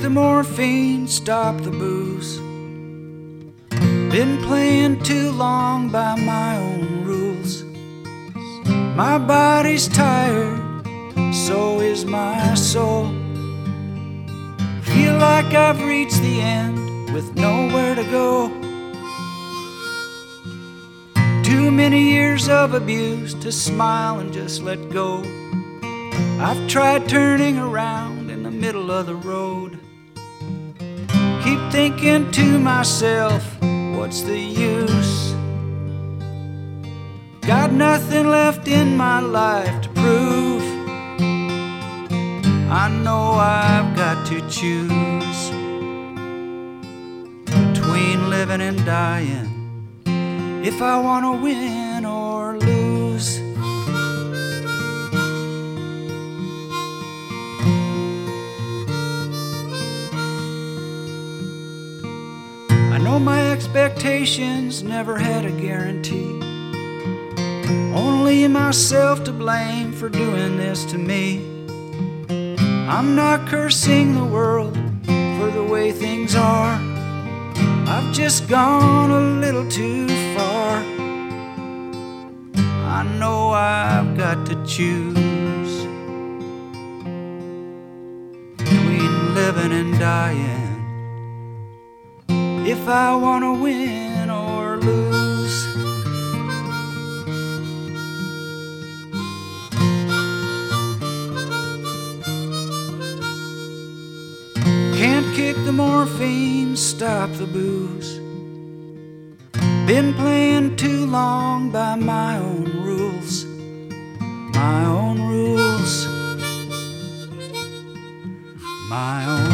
the morphine, stop the booze. Been playing too long by my own rules. My body's tired, so is my soul. Feel like I've reached the end with nowhere to go. Too many years of abuse to smile and just let go. I've tried turning around in the middle of the road. Keep thinking to myself, what's the use? Got nothing left in my life to prove. I know I've got to choose between living and dying, if I want to win or lose. I know my expectations never had a guarantee. Only myself to blame for doing this to me. I'm not cursing the world for the way things are. I've just gone a little too far. I know I've got to choose between living and dying, if I want to win or lose. Can't kick the morphine, stop the booze. Been playing too long by my own rules. My own rules. My own